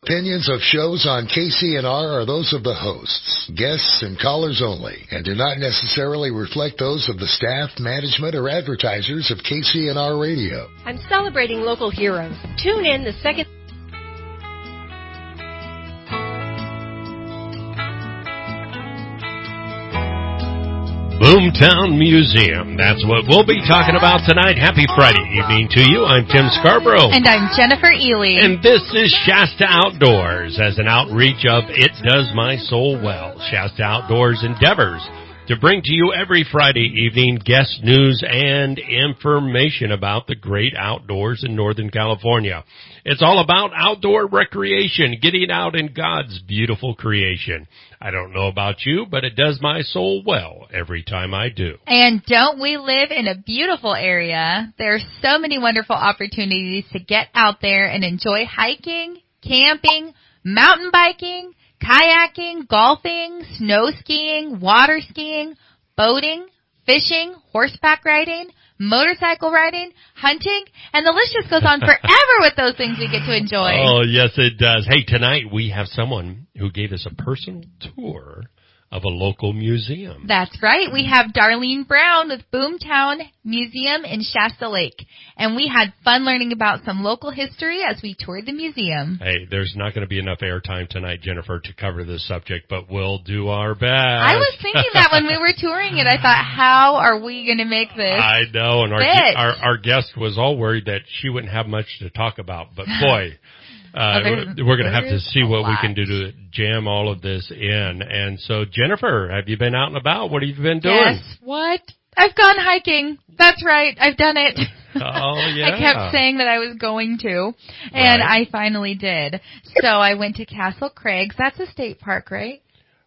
Opinions of shows on KCNR are those of the hosts, guests, and callers only, and do not necessarily reflect those of the staff, management, or advertisers of KCNR Radio. I'm celebrating local heroes. Tune in the second... Boomtown Museum. That's what we'll be talking about tonight. Happy Friday evening to you. I'm Tim Scarborough. And I'm Jennifer Ely. And this is Shasta Outdoors as an outreach of It Does My Soul Well. Shasta Outdoors endeavors to bring to you every Friday evening guest news and information about the great outdoors in Northern California. It's all about outdoor recreation, getting out in God's beautiful creation. I don't know about you, but it does my soul well every time I do. And don't we live in a beautiful area? There are so many wonderful opportunities to get out there and enjoy hiking, camping, mountain biking, kayaking, golfing, snow skiing, water skiing, boating, fishing, horseback riding, motorcycle riding, hunting, and the list just goes on forever with those things we get to enjoy. Oh, yes, it does. Hey, tonight we have someone who gave us a personal tour of a local museum. That's right. We have Darlene Brown with Boomtown Museum in Shasta Lake. And we had fun learning about some local history as we toured the museum. Hey, there's not going to be enough airtime tonight, Jennifer, to cover this subject, but we'll do our best. I was thinking that when we were touring it. I thought, how are we going to make this I know, and our guest was all worried that she wouldn't have much to talk about, but boy... we're going to have to see what we can do to jam all of this in. And so, Jennifer, have you been out and about? What have you been doing? Yes, what? I've gone hiking. That's right. I've done it. Oh, yeah. I kept saying that I was going to, and I finally did. So I went to Castle Crags. That's a state park, right?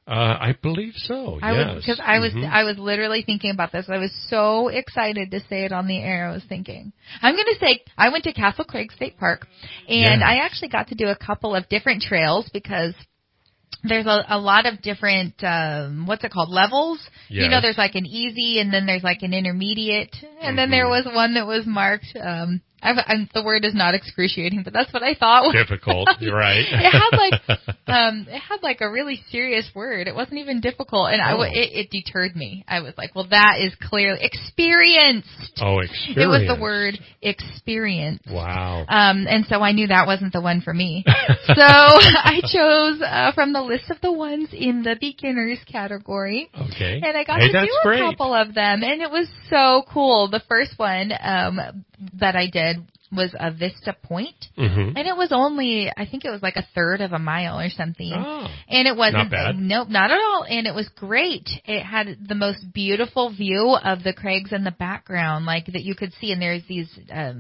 I believe so, yes. Because I was literally thinking about this. I was so excited to say it on the air. I was thinking, I'm going to say I went to Castle Craig State Park, and I actually got to do a couple of different trails because there's a lot of different, what's it called, levels? Yes. You know, there's like an easy, and then there's like an intermediate, and then there was one that was marked, the word is not excruciating, but that's what I thought. Difficult, you're right. it had like a really serious word. It wasn't even difficult, and it deterred me. I was like, well, that is clearly experienced. Oh, experience. It was the word experience. Wow. And so I knew that wasn't the one for me. So I chose from the list of the ones in the beginners category. Okay. And I got to do a couple of them, and it was so cool. The first one that I did was a Vista Point, and it was only, I think it was like a third of a mile or something. Oh, and it wasn't, not bad. Nope, not at all. And it was great. It had the most beautiful view of the crags in the background, like that you could see. And there's these, they're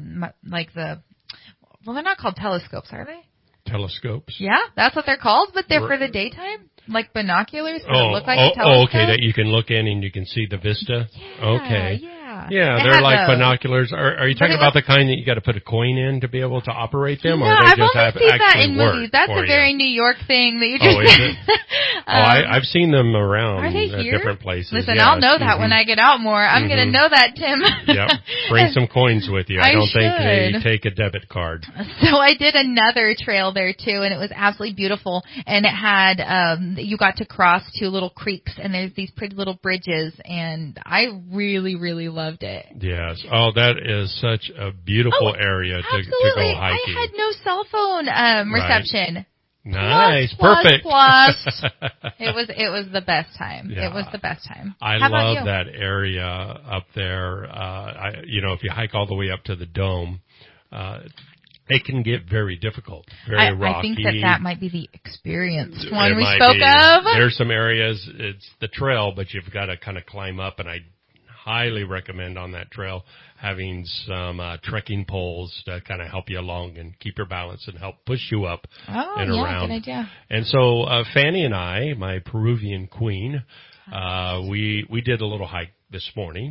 not called telescopes, are they? Telescopes? Yeah, that's what they're called, but they're for the daytime, like binoculars. That look like a telescope. Oh, okay, that you can look in and you can see the vista. Yeah, okay. Yeah. Yeah, they're like binoculars. Are you talking about the kind that you got to put a coin in to be able to operate them, or they just have seen that actually in work movies. That's for a very New York thing that you just. Oh, is it? I've seen them around are they at here? different places. Listen, yes. I'll know that when I get out more. I'm going to know that, Tim. Yep. Bring some coins with you. I don't think they take a debit card. So I did another trail there too, and it was absolutely beautiful. And it had you got to cross two little creeks, and there's these pretty little bridges, and I really, really loved it. Yes. Oh, that is such a beautiful area to go hiking. I had no cell phone reception. Nice. Perfect. Perfect. It was the best time. Yeah. It was the best time. I love that area up there. If you hike all the way up to the dome, it can get very difficult, very rocky. I think that might be the experienced one we spoke of. There's some areas, it's the trail, but you've got to kind of climb up, and I highly recommend on that trail having some trekking poles to kind of help you along and keep your balance and help push you up and around. Good idea. And so Fanny and I, my Peruvian queen, we did a little hike this morning.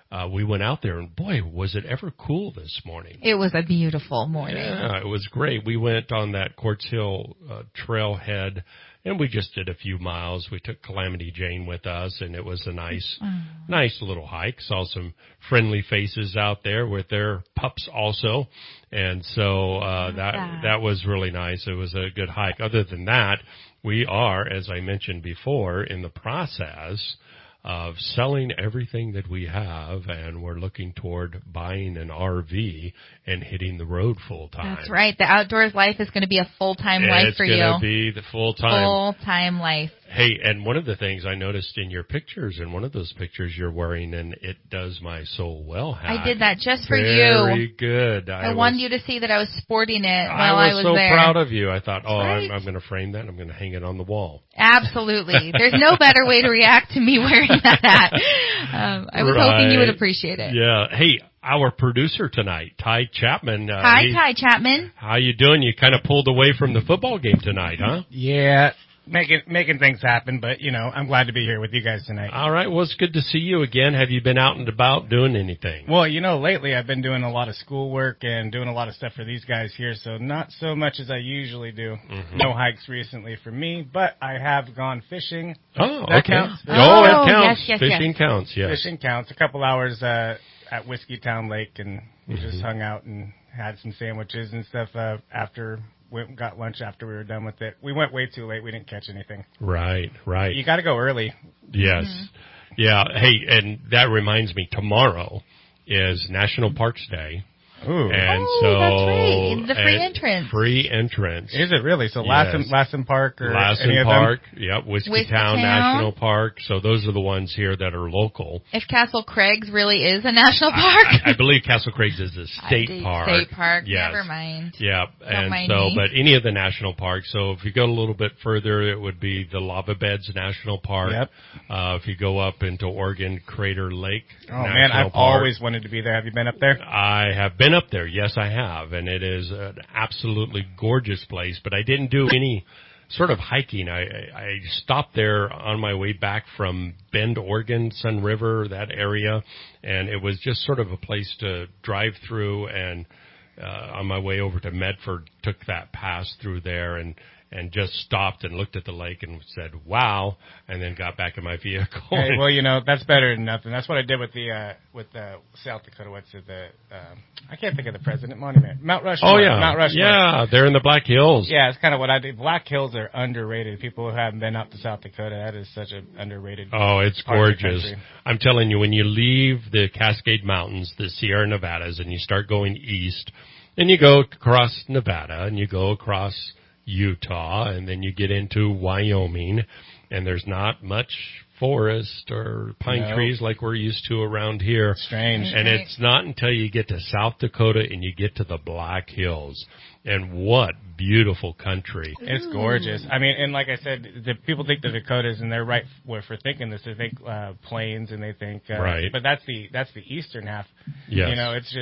we went out there, and boy, was it ever cool this morning. It was a beautiful morning. Yeah, it was great. We went on that Quartz Hill trailhead, and we just did a few miles. We took Calamity Jane with us, and it was a nice little hike. Saw some friendly faces out there with their pups also, and so that was really nice. It was a good hike. Other than that, we are, as I mentioned before, in the process of selling everything that we have, and we're looking toward buying an RV and hitting the road full time. That's right. The outdoors life is going to be a full-time life for you. It's going to be the full-time life. Hey, and one of the things I noticed in your pictures, in one of those pictures you're wearing an It Does My Soul Well hat. I did that just for you. Very good. I wanted you to see that I was sporting it while I was so there. Proud of you. I thought, right. I'm going to frame that. I'm going to hang it on the wall. Absolutely. There's no better way to react to me wearing that hat. I was hoping you would appreciate it. Yeah. Hey, our producer tonight, Ty Chapman. Hi, Ty Chapman. How you doing? You kind of pulled away from the football game tonight, huh? Yeah. Making things happen, but, I'm glad to be here with you guys tonight. All right. Well, it's good to see you again. Have you been out and about doing anything? Well, lately I've been doing a lot of schoolwork and doing a lot of stuff for these guys here, so not so much as I usually do. Mm-hmm. No hikes recently for me, but I have gone fishing. Oh, that okay. counts. Oh, it counts. Yes, Fishing counts, yes. Fishing counts. A couple hours at Whiskey Town Lake, and we just hung out and had some sandwiches and stuff after. Went and got lunch after we were done with it. We went way too late. We didn't catch anything. Right. You got to go early. Yes. Mm-hmm. Yeah. Hey, and that reminds me, tomorrow is National Parks Day. Ooh. And that's right. The free entrance. Free entrance. Is it really? So yes. Lassen Park or Lassen any Park, of them? yep, Whiskey Town National Park. So those are the ones here that are local. If Castle Craig's really is a national park? I believe Castle Craig's is a state park. State park, yes. Never mind. Yeah, and so, but any of the national parks. So if you go a little bit further, it would be the Lava Beds National Park. Yep. If you go up into Oregon Crater Lake National man, I've always wanted to be there. Have you been up there? I have been up there. Yes, I have, and it is an absolutely gorgeous place, but I didn't do any sort of hiking. I stopped there on my way back from Bend, Oregon, Sun River, that area, and it was just sort of a place to drive through, and on my way over to Medford, took that pass through there and just stopped and looked at the lake and said, wow, and then got back in my vehicle. Hey, well, that's better than nothing. That's what I did with the South Dakota, I can't think of the president monument. Mount Rushmore. Oh, yeah. Mount Rushmore. Yeah, they're in the Black Hills. Yeah, it's kind of what I did. Black Hills are underrated. People who haven't been up to South Dakota, that is such an underrated Oh, it's part gorgeous. Of the I'm telling you, when you leave the Cascade Mountains, the Sierra Nevadas, and you start going east, and you go across Nevada, and you go across Utah, and then you get into Wyoming, and there's not much forest or pine trees like we're used to around here. Strange. And it's not until you get to South Dakota and you get to the Black Hills. And what beautiful country. It's gorgeous. I mean, and like I said, the people think the Dakotas, and they're right for thinking this. They think plains, and they think right. But that's the eastern half. Yes.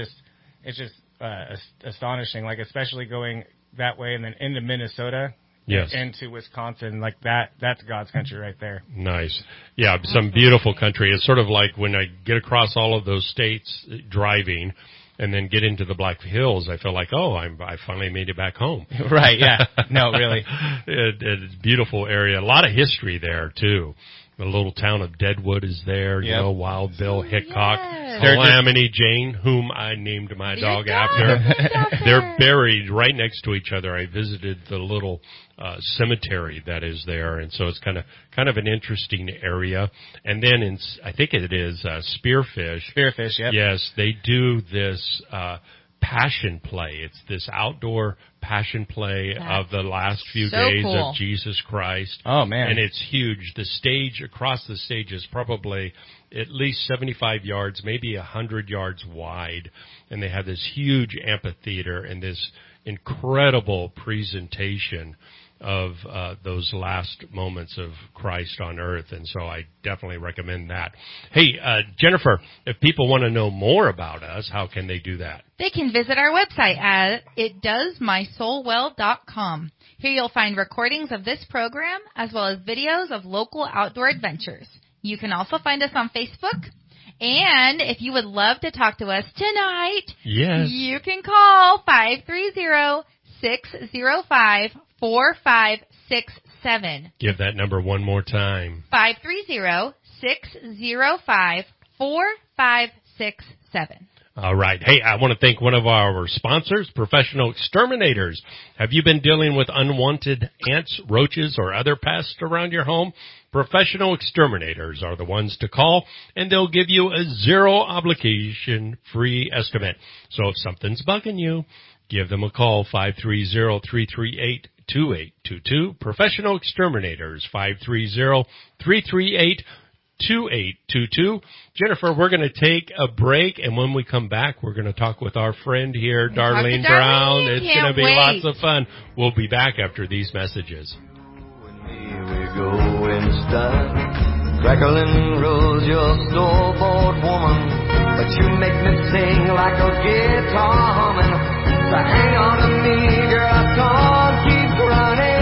It's just astonishing. Like especially going that way, and then into Minnesota. Yes. Into Wisconsin, like that's God's country right there. Nice. Yeah, some beautiful country. It's sort of like when I get across all of those states driving and then get into the Black Hills, I feel like, I finally made it back home. Right, yeah. No, really. It's a beautiful area. A lot of history there, too. The little town of Deadwood is there, yep. Wild Bill Hickok, Yes. Calamity Jane, whom I named my dog after. They're buried right next to each other. I visited the little cemetery that is there, and so it's kind of an interesting area. And then I think it is Spearfish. Spearfish, yep. Yes, they do this passion play. It's this outdoor passion play of the last few days cool. of Jesus Christ. Oh, man. And it's huge. The stage, across the stage, is probably at least 75 yards, maybe 100 yards wide. And they have this huge amphitheater and this incredible presentation of those last moments of Christ on earth. And so I definitely recommend that. Hey, Jennifer, if people want to know more about us, how can they do that? They can visit our website at itdoesmysoulwell.com. Here you'll find recordings of this program as well as videos of local outdoor adventures. You can also find us on Facebook And if you would love to talk to us tonight, Yes. you can call 530-605-4567. Give that number one more time. 530-605-4567. All right. Hey, I want to thank one of our sponsors, Professional Exterminators. Have you been dealing with unwanted ants, roaches, or other pests around your home? Professional Exterminators are the ones to call, and they'll give you a zero-obligation free estimate. So if something's bugging you, give them a call, 530-338-2822. Professional Exterminators, 530-338-2822. Jennifer, we're going to take a break, and when we come back, we're going to talk with our friend here, Darlene Brown. It's going to be lots of fun. We'll be back after these messages. Crackling rolls your store-bought woman, but you make me sing like a guitar humming. So hang on to me, girl, our song keeps running.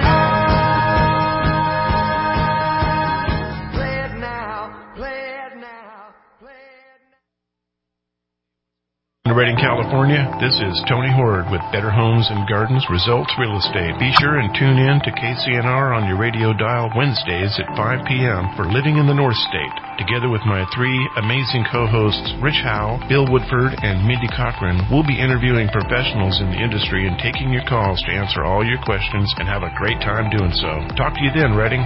In Redding, California, this is Tony Horde with Better Homes and Gardens Results Real Estate. Be sure and tune in to KCNR on your radio dial Wednesdays at 5 p.m. for Living in the North State. Together with my three amazing co-hosts, Rich Howe, Bill Woodford, and Mindy Cochran, we'll be interviewing professionals in the industry and taking your calls to answer all your questions and have a great time doing so. Talk to you then, Redding.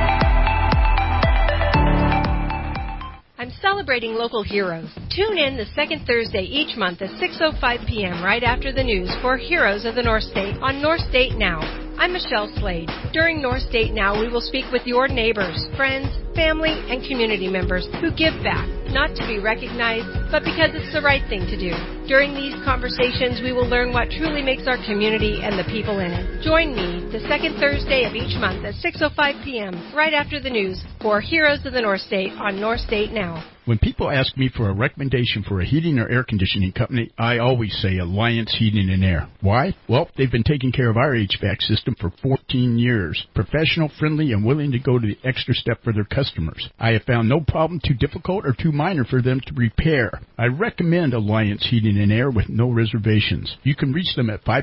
I'm celebrating local heroes. Tune in the second Thursday each month at 6:05 p.m. right after the news for Heroes of the North State on North State Now. I'm Michelle Slade. During North State Now, we will speak with your neighbors, friends, family, and community members who give back, not to be recognized, but because it's the right thing to do. During these conversations, we will learn what truly makes our community and the people in it. Join me the second Thursday of each month at 6:05 p.m. right after the news for Heroes of the North State on North State Now. When people ask me for a recommendation for a heating or air conditioning company, I always say Alliance Heating and Air. Why? Well, they've been taking care of our HVAC system for 14 years. Professional, friendly, and willing to go to the extra step for their customers. I have found no problem too difficult or too minor for them to repair. I recommend Alliance Heating and Air with no reservations. You can reach them at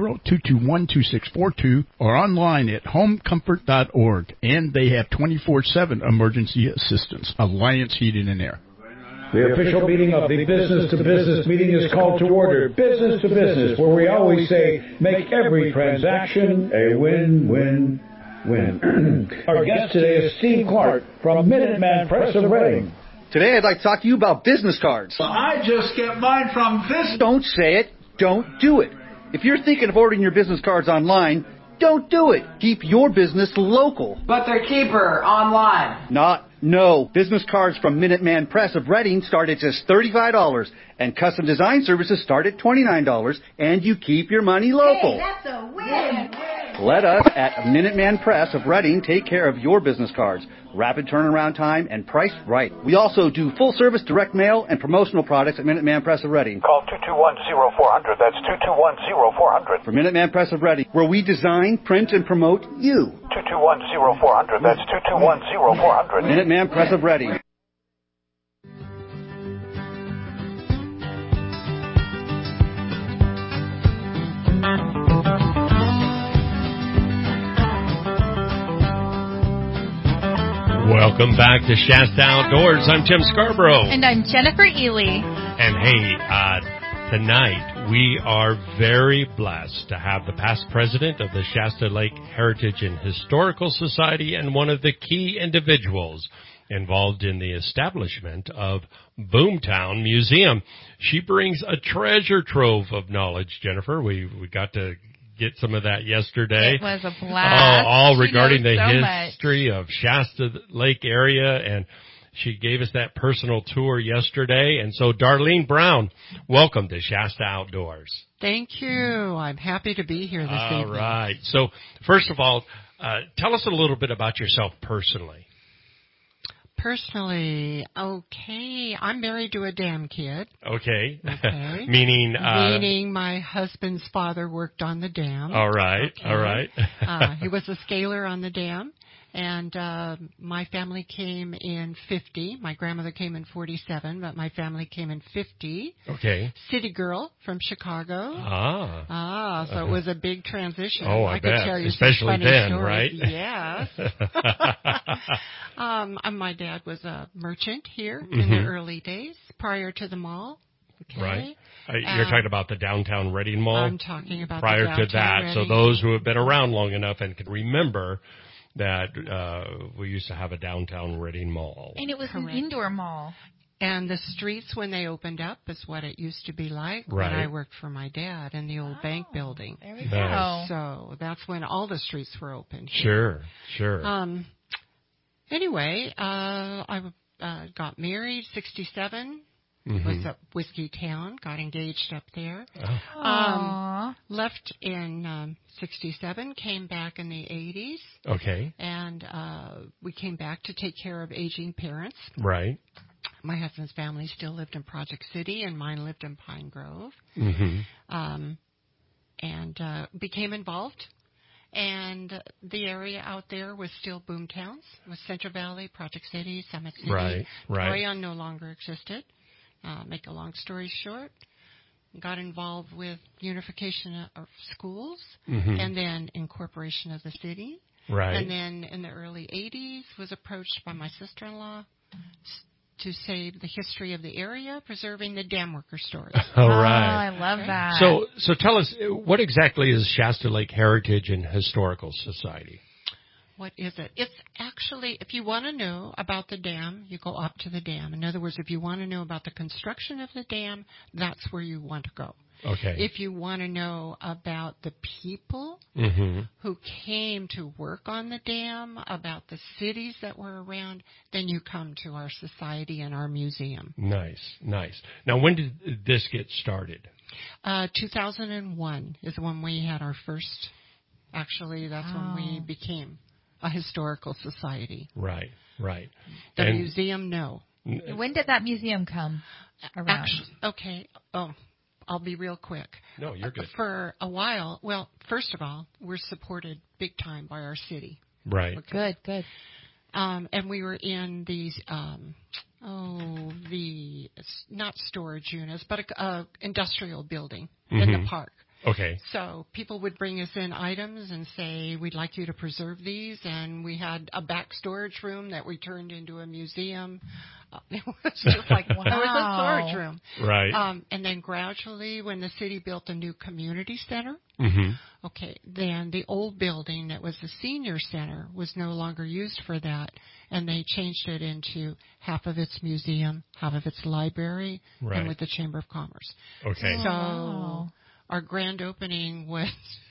530-221-2642 or online at homecomfort.org. And they have 24/7 emergency assistance. Alliance Heating and Air. The official meeting of the Business to Business meeting is called to order. Business to Business, where we always say, make every transaction a win-win-win. Our guest today is Steve Clark from Minuteman Press of Redding. Today I'd like to talk to you about business cards. Well, I just get mine from this. Don't say it. Don't do it. If you're thinking of ordering your business cards online, don't do it. Keep your business local. But they're cheaper online. No. Business cards from Minuteman Press of Redding start at just $35, and custom design services start at $29, and you keep your money local. Hey, that's a win. Let us at Minuteman Press of Redding take care of your business cards. Rapid turnaround time and priced right. We also do full-service direct mail and promotional products at Minuteman Press of Redding. Call 221-0400. That's 221-0400. For Minuteman Press of Redding, where we design, print, and promote you. 221-0400. That's 221-0400. Minuteman Press of Redding. Welcome back to Shasta Outdoors. I'm Tim Scarborough. And I'm Jennifer Ely. And hey, tonight we are very blessed to have the past president of the Shasta Lake Heritage and Historical Society and one of the key individuals involved in the establishment of Boomtown Museum. She brings a treasure trove of knowledge, Jennifer. We got to get some of that yesterday. It was a blast. All regarding the so history of Shasta Lake area, and she gave us that personal tour yesterday. And so, Darlene Brown, welcome to Shasta Outdoors. Thank you. I'm happy to be here this evening. All right. So, first of all, tell us a little bit about yourself personally. Personally, okay, I'm married to a dam kid. Okay. Meaning my husband's father worked on the dam. All right. Okay. All right. He was a scaler on the dam, And my family came in 50. My grandmother came in 47, but my family came in 50. Okay. City girl from Chicago. So it was a big transition. Oh, I bet. could tell you especially some funny then, stories. right? Yes. My dad was a merchant here in the early days, prior to the mall. Okay. Right. You're talking about the downtown Reading Mall? I'm talking about prior the downtown to that. Reading. So those who have been around long enough and can remember that we used to have a downtown Reading Mall. And it was Correct. an indoor mall. And the streets, when they opened up, is what it used to be like Right. when I worked for my dad in the old bank building. There we go. So that's when all the streets were open. Sure. Anyway, I got married, 67. Was at Whiskey Town, got engaged up there. Left in 67, came back in the 80s. Okay. And we came back to take care of aging parents. Right. My husband's family still lived in Project City, and mine lived in Pine Grove. And became involved. And the area out there was still boom towns, was Central Valley, Project City, Summit City. Right. Troyon no longer existed. Make a long story short, got involved with unification of schools and then incorporation of the city. Right. And then in the early 80s was approached by my sister-in-law to save the history of the area, preserving the dam worker stories. All right. I love that. So tell us, what exactly is Shasta Lake Heritage and Historical Society? What is it? It's actually, if you want to know about the dam, you go up to the dam. In other words, if you want to know about the construction of the dam, that's where you want to go. Okay. If you want to know about the people who came to work on the dam, about the cities that were around, then you come to our society and our museum. Nice. Now, when did this get started? 2001 is when we had our first, actually, that's when we became a historical society. Right. The museum, no. When did that museum come around? Actually, I'll be real quick. No, you're good. For a while, well, first of all, we're supported big time by our city. Right. Okay. Good. And we were in these, not storage units, but a industrial building in the park. Okay. So people would bring us in items and say, we'd like you to preserve these. And we had a back storage room that we turned into a museum. It was just like, wow. It was a storage room. Right. And then gradually, when the city built a new community center, then the old building that was the senior center was no longer used for that. And they changed it into half of its museum, half of its library, and with the Chamber of Commerce. Okay. So our grand opening was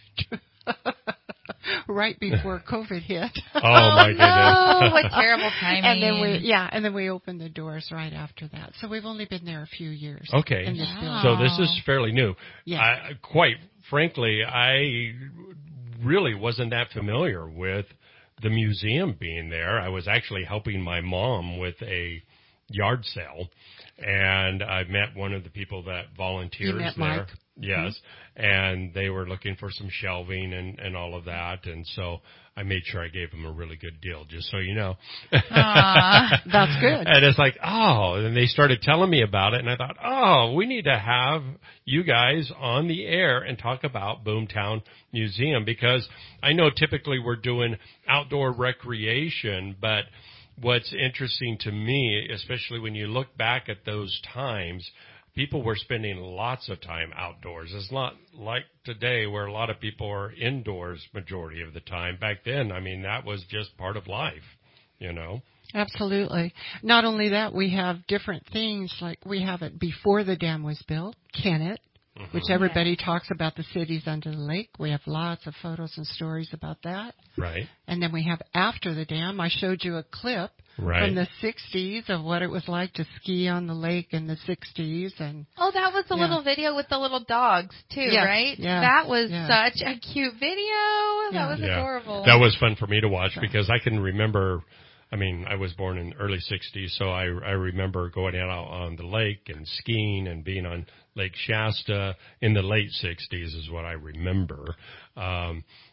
right before COVID hit. Oh my goodness! No, what terrible timing! And then we opened the doors right after that. So we've only been there a few years. Okay. In this building. So this is fairly new. Yeah. Quite frankly, I really wasn't that familiar with the museum being there. I was actually helping my mom with a yard sale, and I met one of the people that volunteers you met there. Mike? Yes, and they were looking for some shelving and all of that, and so I made sure I gave them a really good deal, just so you know. That's good. And it's like, and they started telling me about it, and I thought, we need to have you guys on the air and talk about Boomtown Museum, because I know typically we're doing outdoor recreation, but what's interesting to me, especially when you look back at those times, people were spending lots of time outdoors. It's not like today where a lot of people are indoors majority of the time. Back then, I mean, that was just part of life, you know. Absolutely. Not only that, we have different things, like we have it before the dam was built, Kennett, which everybody talks about the cities under the lake. We have lots of photos and stories about that. Right. And then we have after the dam. I showed you a clip from the 60s of what it was like to ski on the lake in the 60s. And that was the little video with the little dogs, too, right? Yeah. That was such a cute video. That was adorable. That was fun for me to watch because I can remember, I mean, I was born in the early 60s, so I remember going out on the lake and skiing and being on Lake Shasta in the late 60s is what I remember.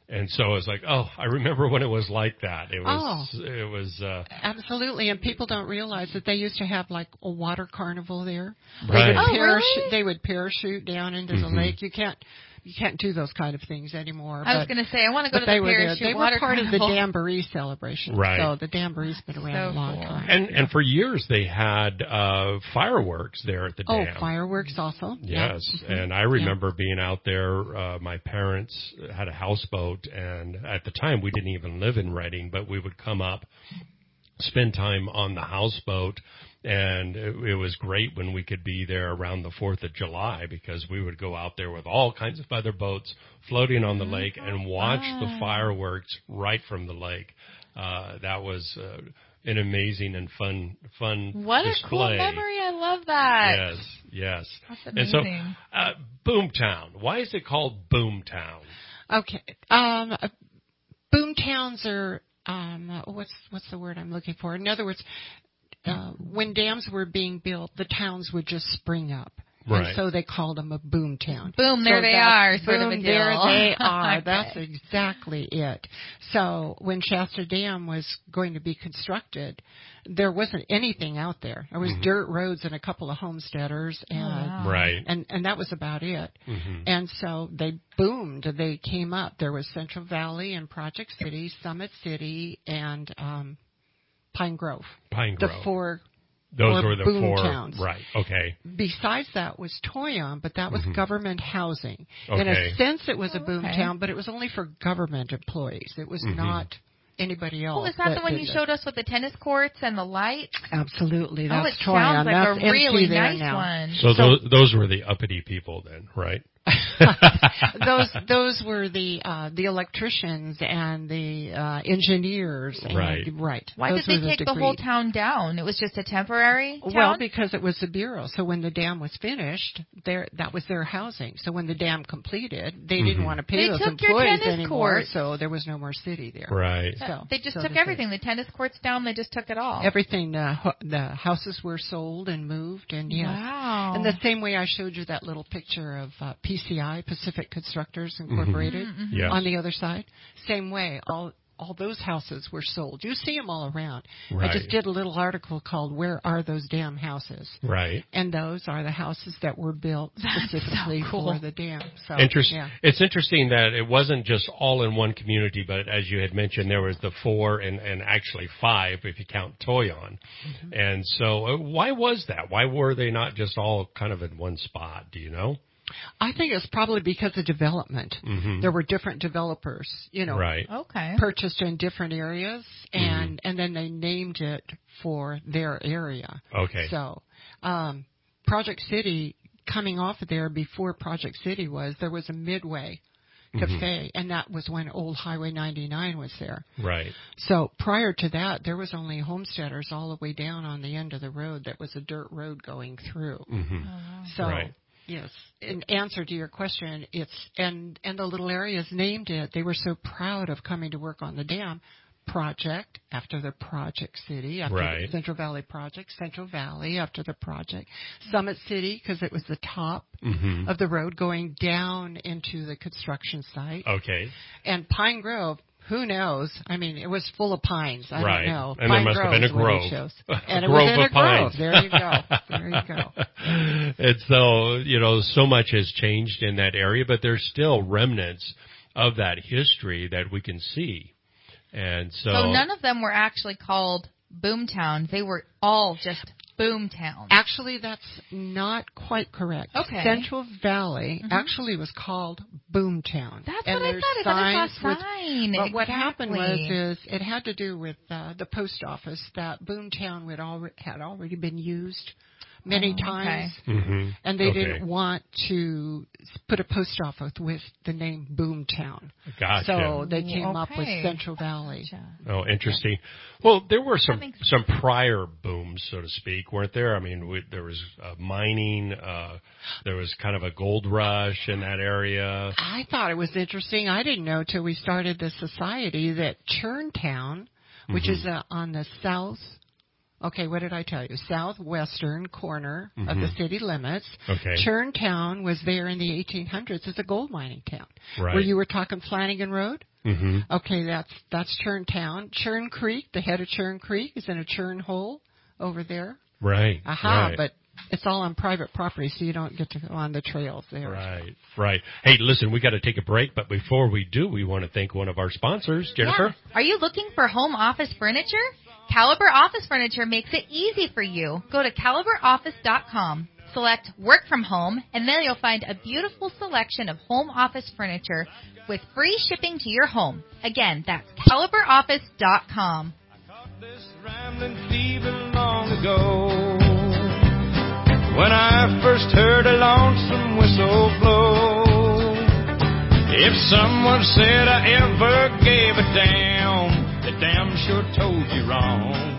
And so it's like, oh, I remember when it was like that. It was absolutely. And people don't realize that they used to have like a water carnival there. Right. They would parachute down into the lake. You can't do those kind of things anymore. I was going to say, I want to go to the parachute They water were part carnival. of the Jamboree celebration. Right. So the Jamboree's been around a long time. And for years they had fireworks there at the dam. Oh, fireworks also. Yes, and I remember being out there. My parents had a houseboat, and at the time we didn't even live in Redding, but we would come up, spend time on the houseboat. And it was great when we could be there around the 4th of July because we would go out there with all kinds of other boats floating on the lake and watch the fireworks right from the lake. That was an amazing and fun What display. a cool memory. I love that. Yes. That's amazing. And so, Boomtown. Why is it called Boomtown? Okay. Boomtowns are, what's the word I'm looking for? In other words, when dams were being built, the towns would just spring up. Right. And so they called them a boom town. Boom, there they are. Sort of a Boom, deal. there they are. Okay. That's exactly it. So when Shasta Dam was going to be constructed, there wasn't anything out there. There was dirt roads and a couple of homesteaders, and and that was about it. And so they boomed. They came up. There was Central Valley and Project City, Summit City, and Pine Grove. The four. Those were the boom four towns. Right. Okay. Besides that was Toyon, but that was government housing. Okay. In a sense, it was a boom town, but it was only for government employees. It was not anybody else. Well, is that the one you showed us with the tennis courts and the lights? Absolutely. That's it Toyon. sounds like That's a really empty there nice now. one. So those were the uppity people then, right? those were the electricians and the engineers. And, right. Why those did they take the whole town down? It was just a temporary town? Well, because it was the bureau. So when the dam was finished, that was their housing. So when the dam completed, they didn't want to pay those employees anymore. So there was no more city there. Right. So they just took everything. The tennis courts down. They just took it all. Everything. The houses were sold and moved. And yes. Wow. And the same way I showed you that little picture of PCI, Pacific Constructors Incorporated, Yes. on the other side, same way. All those houses were sold. You see them all around. Right. I just did a little article called "Where Are Those Dam Houses?" Right. And those are the houses that were built specifically for the dam. So, It's interesting that it wasn't just all in one community, but as you had mentioned, there was the 4 and actually 5 if you count Toyon. And so why was that? Why were they not just all kind of in one spot? Do you know? I think it's probably because of development. There were different developers, purchased in different areas, and then they named it for their area. Okay. So, Project City, coming off of there before Project City there was a Midway Cafe, and that was when Old Highway 99 was there. Right. So prior to that, there was only homesteaders all the way down on the end of the road that was a dirt road going through. So. Right. Yes. In answer to your question, and the little areas named it. They were so proud of coming to work on the dam project after the Project City, after the Central Valley Project, Central Valley after the project, Summit City because it was the top of the road going down into the construction site. Okay. And Pine Grove. Who knows? I mean, it was full of pines. I don't know. And Pine there must have been a grove. And it grove was in a pines. grove. There you go. There you go. And so, so much has changed in that area, but there's still remnants of that history that we can see. And so none of them were actually called Boomtown. They were all just Boomtown. Actually, that's not quite correct. Okay. Central Valley actually was called Boomtown. That's and what I thought. I saw a sign. But what happened was it had to do with the post office. That Boomtown had already been used many times, and they didn't want to put a post office with the name Boomtown. Gotcha. So they came up with Central Valley. Oh, interesting. Well, there were some prior booms, so to speak, weren't there? I mean, there was mining. There was kind of a gold rush in that area. I thought it was interesting. I didn't know till we started the society that Churntown, which is on the south. Okay, what did I tell you? Southwestern corner of the city limits. Okay. Churntown was there in the 1800s as a gold mining town. Right. Where you were talking Flanagan Road? Mm-hmm. Okay, that's Churn Town. Churn Creek, the head of Churn Creek is in a churn hole over there. Right. Aha, right. but it's all on private property, so you don't get to go on the trails there. Right. Hey, listen, we got to take a break, but before we do, we want to thank one of our sponsors, Jennifer. Yeah. Are you looking for home office furniture? Caliber Office Furniture makes it easy for you. Go to caliberoffice.com. Select Work From Home, and there you'll find a beautiful selection of home office furniture with free shipping to your home. Again, that's caliberoffice.com. I caught this rambling fever long ago when I first heard a lonesome whistle blow. If someone said I ever gave a damn, they damn sure told you wrong.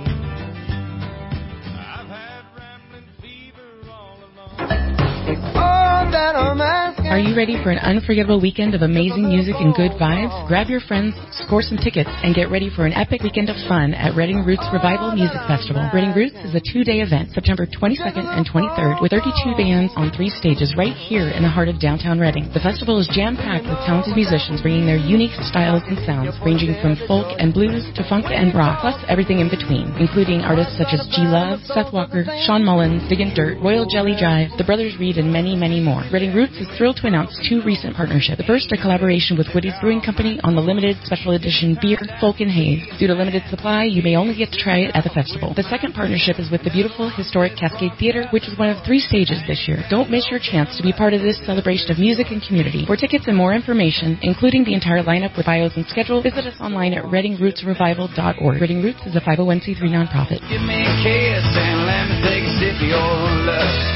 Are you ready for an unforgettable weekend of amazing music and good vibes? Grab your friends, score some tickets, and get ready for an epic weekend of fun at Reading Roots Revival Music Festival. Reading Roots is a 2-day event, September 22nd and 23rd, with 32 bands on 3 stages right here in the heart of downtown Reading. The festival is jam-packed with talented musicians bringing their unique styles and sounds, ranging from folk and blues to funk and rock, plus everything in between, including artists such as G Love, Seth Walker, Sean Mullins, Diggin' Dirt, Royal Jelly Jive, The Brothers Reed, and many, many more. Reading Roots is thrilled to announce 2 recent partnerships. The first, a collaboration with Woody's Brewing Company on the limited special edition beer, Folk and Haze. Due to limited supply, you may only get to try it at the festival. The second partnership is with the beautiful historic Cascade Theater, which is one of 3 stages this year. Don't miss your chance to be part of this celebration of music and community. For tickets and more information, including the entire lineup with bios and schedule, visit us online at readingrootsrevival.org. Reading Roots is a 501c3 nonprofit. Give me a kiss and let me take a sip of your love.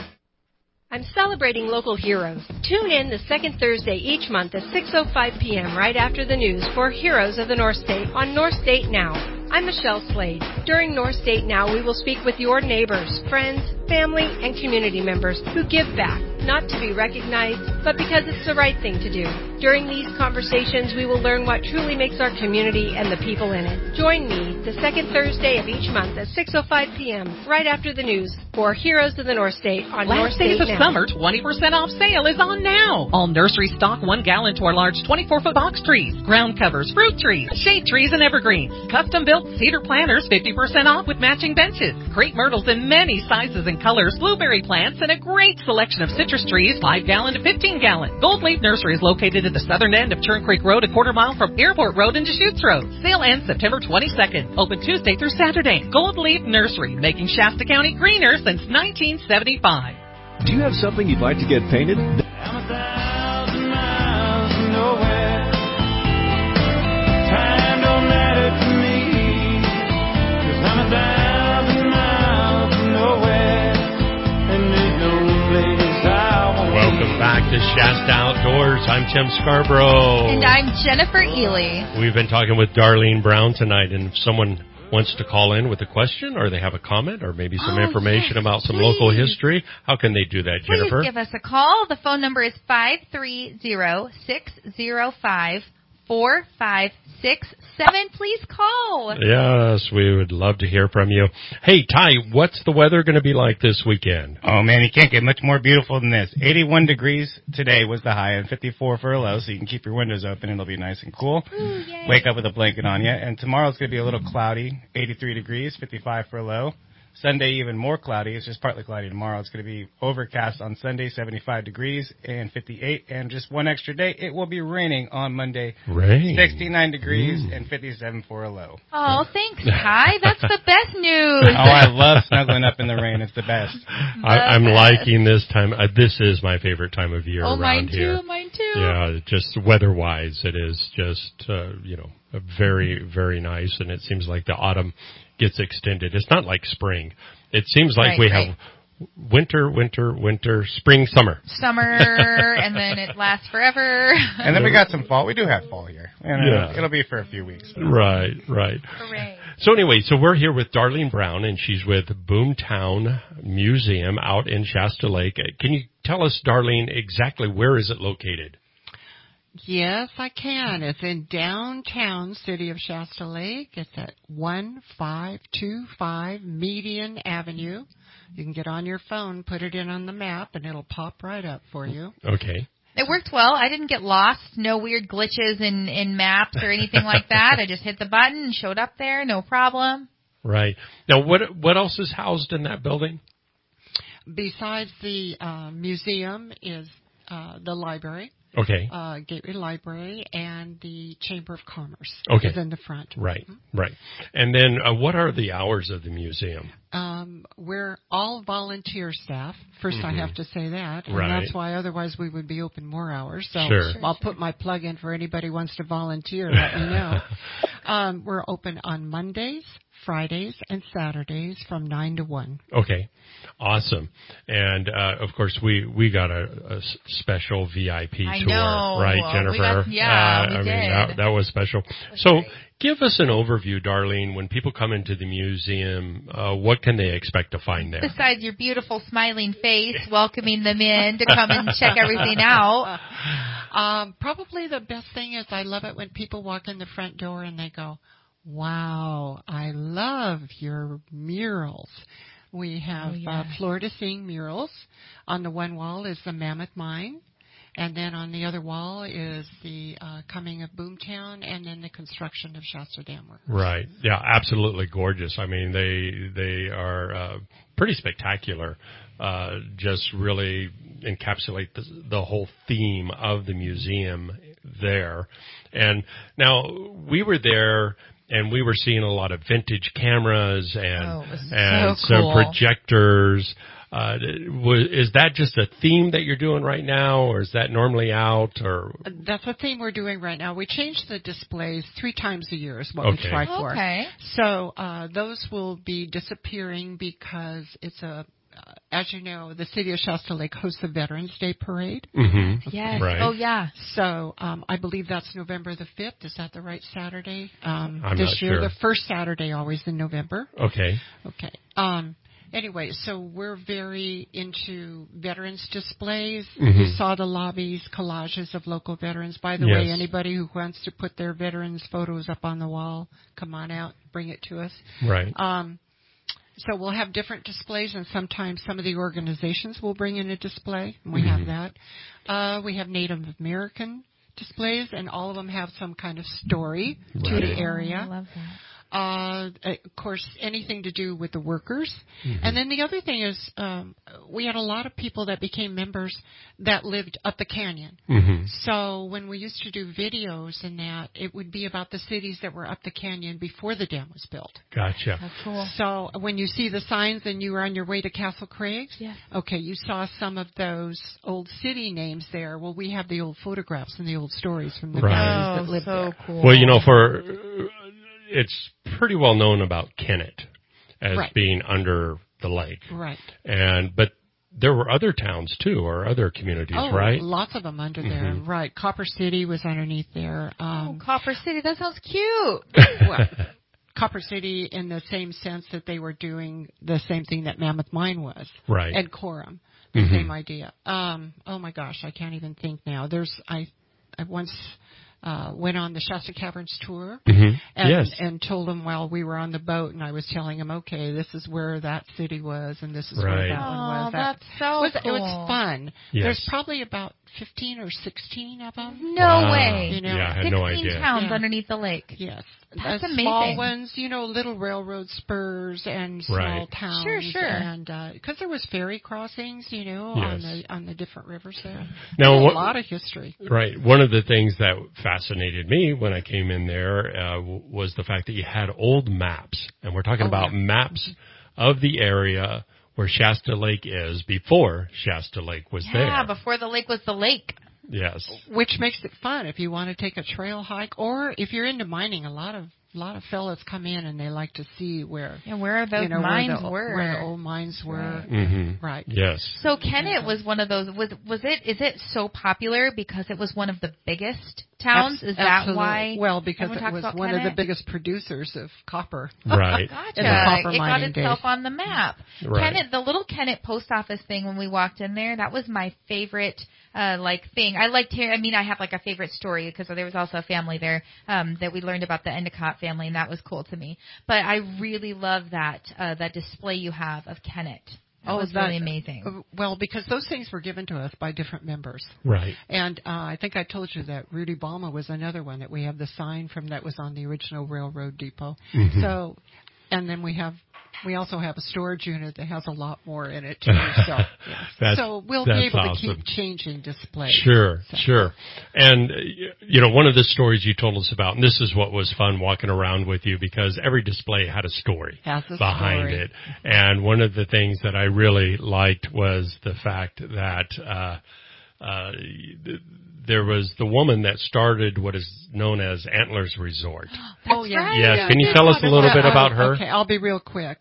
I'm celebrating local heroes. Tune in the second Thursday each month at 6:05 p.m. right after the news for Heroes of the North State on North State Now. I'm Michelle Slade. During North State Now, we will speak with your neighbors, friends, family, and community members who give back, not to be recognized, but because it's the right thing to do. During these conversations, we will learn what truly makes our community and the people in it. Join me the second Thursday of each month at 6:05 p.m. right after the news for Heroes of the North State on North Last State days of Now. summer, 20% off sale is on now. All nursery stock 1 gallon to our large 24-foot box trees, ground covers, fruit trees, shade trees, and evergreens. Custom-built cedar planters, 50% off with matching benches. Crepe myrtles in many sizes and colors, blueberry plants, and a great selection of citrus trees, 5 gallon to 15 gallon. Gold Leaf Nursery is located at the southern end of Churn Creek Road, a quarter mile from Airport Road and Deschutes Road. Sale ends September 22nd. Open Tuesday through Saturday. Gold Leaf Nursery, making Shasta County greener since 1975. Do you have something you'd like to get painted? I'm 1,000 miles from nowhere. Time don't matter to me, 'cause I'm 1,000 miles from nowhere, and there's no place I won't Welcome back to Shasta Outdoors. I'm Tim Scarborough. And I'm Jennifer Ely. We've been talking with Darlene Brown tonight, and if someone wants to call in with a question or they have a comment or maybe some information about some local history, how can they do that, Jennifer? Please give us a call. The phone number is 530-605-4567. Please call. Yes, we would love to hear from you. Hey, Ty, what's the weather going to be like this weekend? Oh, man, you can't get much more beautiful than this. 81 degrees today was the high and 54 for a low, so you can keep your windows open. It'll be nice and cool. Ooh, Wake up with a blanket on you. And tomorrow's going to be a little cloudy, 83 degrees, 55 for a low. Sunday, even more cloudy. It's just partly cloudy tomorrow. It's going to be overcast on Sunday, 75 degrees and 58. And just one extra day, it will be raining on Monday. Rain. 69 degrees and 57 for a low. Oh, thanks, Ty. That's the best news. Oh, I love snuggling up in the rain. It's the best. I'm liking this time. This is my favorite time of year around here. Mine too. Yeah, just weather-wise, it is just, very, very nice. And it seems like the autumn gets extended. It's not like spring. It seems like we have winter, spring, summer. And then it lasts forever. And then we got some fall. We do have fall here. And it'll be for a few weeks. Right. Hooray. So anyway, we're here with Darlene Brown, and she's with Boomtown Museum out in Shasta Lake. Can you tell us, Darlene, exactly where is it located? Yes, I can. It's in downtown city of Shasta Lake. It's at 1525 Median Avenue. You can get on your phone, put it in on the map, and it'll pop right up for you. Okay. It worked well. I didn't get lost. No weird glitches in maps or anything like that. I just hit the button and showed up there. No problem. Right. Now, what else is housed in that building? Besides the museum is the library. Okay. Gateway Library and the Chamber of Commerce is in the front. Right, right. And then what are the hours of the museum? We're all volunteer staff. First, I have to say that. And Right. that's why otherwise we would be open more hours. So Sure. I'll put my plug in for anybody who wants to volunteer. Let me know. We're open on Mondays, Fridays, and Saturdays from 9 to 1. Okay. Awesome. And, of course, we got a special VIP I tour, know. right, Jennifer? We I did. mean, that was special. So give us an overview, Darlene. When people come into the museum, what can they expect to find there? Besides your beautiful smiling face, welcoming them in to come and check everything out. Probably the best thing is I love it when people walk in the front door and they go, wow, I love your murals. We have floor to ceiling murals. On the one wall is the Mammoth Mine. And then on the other wall is the coming of Boomtown and then the construction of Shasta Dam Works. Right. Yeah, absolutely gorgeous. I mean, they are pretty spectacular. Just really encapsulate the whole theme of the museum there. And now we were there and we were seeing a lot of vintage cameras and some projectors. Is that just a theme that you're doing right now, or is that normally out? Or that's a theme we're doing right now. We change the displays 3 times a year is what we try for. Okay. So those will be disappearing because it's as you know, the city of Shasta Lake hosts the Veterans Day Parade. Mm-hmm. Yes. Right. Oh, yeah. So I believe that's November the 5th. Is that the right Saturday? I'm this not year, sure. the first Saturday always in November. Okay. Okay. Anyway, so we're very into veterans displays. Mm-hmm. You saw the lobbies, collages of local veterans. By the way, anybody who wants to put their veterans photos up on the wall, come on out, bring it to us. Right. So we'll have different displays, and sometimes some of the organizations will bring in a display, and we have that. We have Native American displays, and all of them have some kind of story to the area. I love that. Of course, anything to do with the workers. Mm-hmm. And then the other thing is we had a lot of people that became members that lived up the canyon. Mm-hmm. So when we used to do videos and that, it would be about the cities that were up the canyon before the dam was built. Gotcha. That's cool. So when you see the signs and you were on your way to Castle Craigs, okay, you saw some of those old city names there. Well, we have the old photographs and the old stories from the families that lived there. Cool. Well, you know, it's pretty well known about Kennett as being under the lake. Right. But there were other towns too, or other communities, right? Lots of them under there. Right. Copper City was underneath there. Copper City, that sounds cute. Well, Copper City in the same sense that they were doing the same thing that Mammoth Mine was. Right. And Coram, the same idea. Oh my gosh, I can't even think now. I once went on the Shasta Caverns tour and told them while we were on the boat, and I was telling them, okay, this is where that city was, and this is where that one was. That's so cool. It was fun. Yes. There's probably about 15 or 16 of them. No way. You know, yeah, I had no idea. 16 towns underneath the lake. Yes. That's amazing. Small ones, you know, little railroad spurs and small towns. Sure. And because there was ferry crossings, you know, on the different rivers there. Now, a lot of history. Right. One of the things that fascinated me when I came in there was the fact that you had old maps, and we're talking about maps of the area where Shasta Lake is before Shasta Lake was there. Yeah, before the lake was the lake. Yes. Which makes it fun if you want to take a trail hike, or if you're into mining. A lot of fellas come in and they like to see where where those mines were, where the old mines were. Right. Mm-hmm. Right. Yes. So Kennett was one of those. Is it so popular because it was one of the biggest towns? Is that why? Well, because it was one Kennett? of the biggest producers of copper. Right. Gotcha. In the copper it got mining itself days. on the map. Right. Kennett, the little Kennett post office thing when we walked in there, that was my favorite thing. I liked hearing. I mean, I have like a favorite story because there was also a family there that we learned about the Endicott family, and that was cool to me. But I really love that display you have of Kennett. It was really amazing. Well, because those things were given to us by different members. Right. And I think I told you that Rudy Balma was another one that we have the sign from that was on the original railroad depot. Mm-hmm. So, and then we also have a storage unit that has a lot more in it too. So, yes. So we'll be able to keep changing displays. Sure. And one of the stories you told us about, and this is what was fun walking around with you, because every display had a story behind it. And one of the things that I really liked was the fact that there was the woman that started what is known as Antlers Resort. Oh, yeah. Right. Yes. Can you tell us a little bit about her? Okay, I'll be real quick.